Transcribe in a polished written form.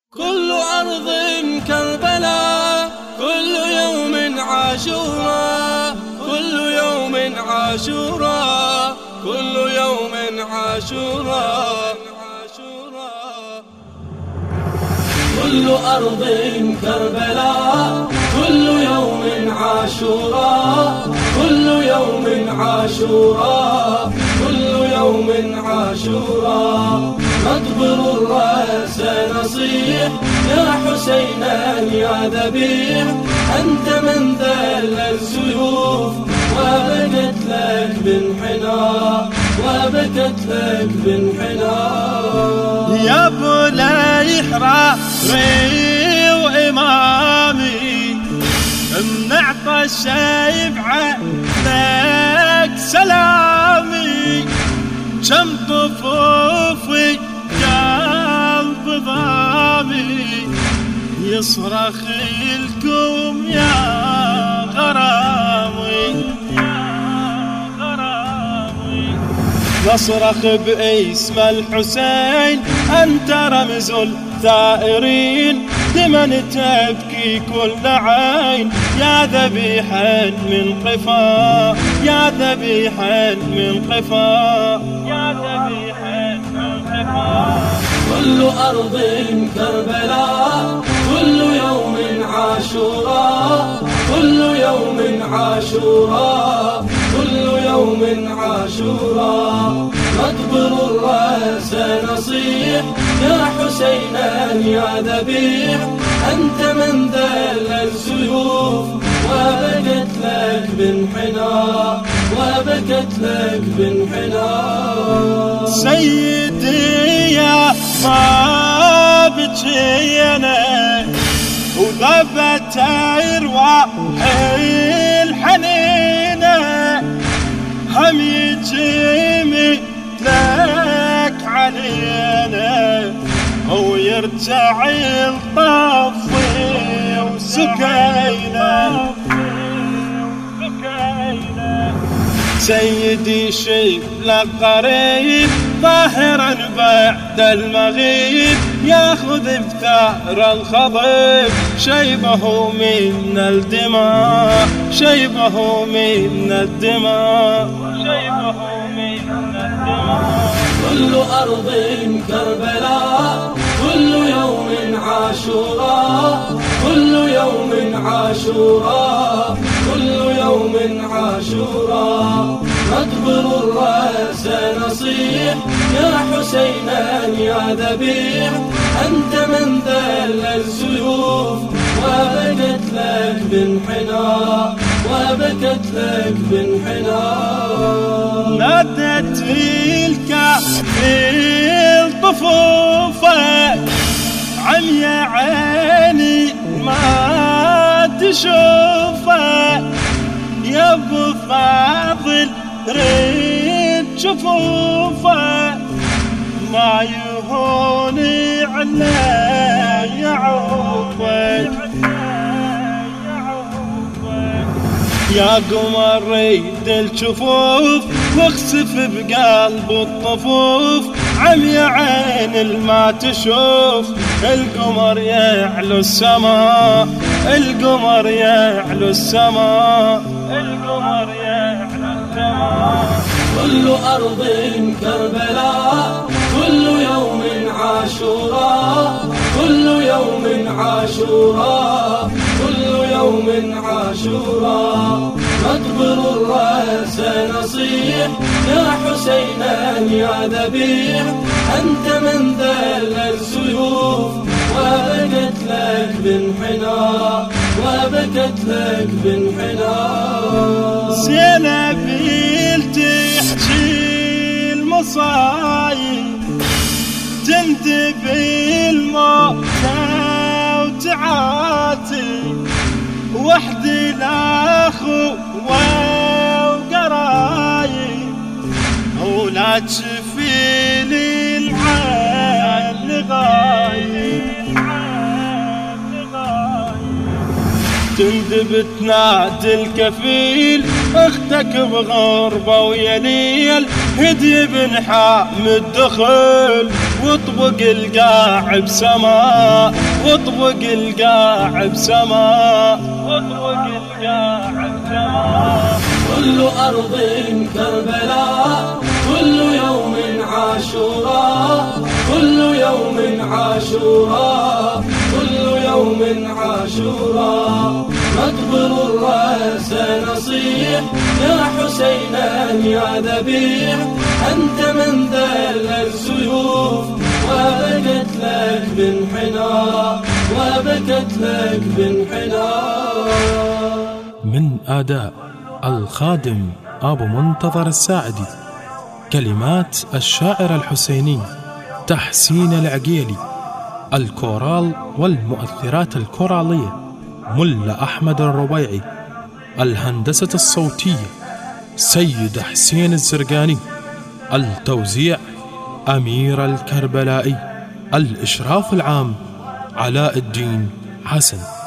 كل أرض كربلاء، كل يوم عاشوراء، كل يوم عاشوراء، كل يوم عاشوراء. كل أرض كربلاء، كل يوم عاشوراء، كل يوم عاشوراء، كل يوم عاشوراء. نكبر الرأس نصيح يا حسينا يا ذبيح، أنت من ذل السيوف وبكت لك بانحناء، وبكت لك بانحناء. يا بني حراري وإمامي من أعطى الشيب عنك سلامي، كم طفوفي قلب ضامي يصرخ لكم يا غرامي، يا غرامي. نصرخ باسم الحسين أنت رمز الثائرين، لمن تبكي كل عين يا ذبيحا من قفا، يا ذبيحا من قفا، يا ذبيحا من قفا. كل أرض كربلاء، كل يوم عاشوراء، كل يوم عاشوراء، كل يوم عاشوراء. نكبر الرأس نصيح يا حسينا يا ذبيح، أنت من ذل السيوف وبكت لك بانحناء، وبكت لك بانحناء. سيدي يا ما بجينا وغابت أرواح الحنينة، هم يجي مثلك علينا ويرجع الطفي وسكينة. سيدي شيب لقريب ظاهرا بعد المغيب، ياخذ بثار الخضيب شيبه من الدماء، شيبه من الدماء، شيبه من الدماء. كل أرض كربلاء، كل يوم عاشوراء، كل يوم عاشوراء، كل يوم عاشوراء. نكبر الرأس نصيح يا حسينا يا ذبيح، أنت من ذل السيوف وبكت لك بانحناء، وبكت لك بانحناء. نادت الكافل طفوفك عميا عيني ما تشوفك، يا ابو فاضل ريد شوفوفك ما يهوني علي عوفك. يا قمر ريد الجفوف واخسف بقلب الطفوف، عميا عين ما تشوف. القمر يعلو السماء، القمر يعلو السماء، القمر يعلو السماء. كل أرض كربلاء، كل يوم عاشوراء، كل يوم عاشوراء، كل يوم عاشوراء. نكبر الرأس نصيح يا حسينا يا ذبيح، أنت من ذل السيوف وبكت لك بانحناء، وبكت لك بانحناء. زينب تحكي المصايب تندب الموتى وتعاتي، وحدي لاخو وقرايب، ولا تشفي لي العين غايب. تندب تنادي الكفيل اختك بغربة ويا ليل، هدي بن حامد دخل واطبق القاع بسماء، واطبق القاع بسماء، واطبق القاع بسماء. كل أرض كربلاء، كل يوم عاشوراء، كل يوم عاشوراء، كل يوم عاشوراء. نقبل الرأس نصيح يا حسينا يا ذبيح، أنت من ذل السيوف وبكت لك بانحناء، وبكت لك بانحناء. من أداء الخادم أبو منتظر الساعدي، كلمات الشاعر الحسيني تحسين العقيلي، الكورال والمؤثرات الكورالية ملا أحمد الربيعي، الهندسة الصوتية سيد حسين الزرقاني، التوزيع أمير الكربلائي، الإشراف العام علاء الدين حسن.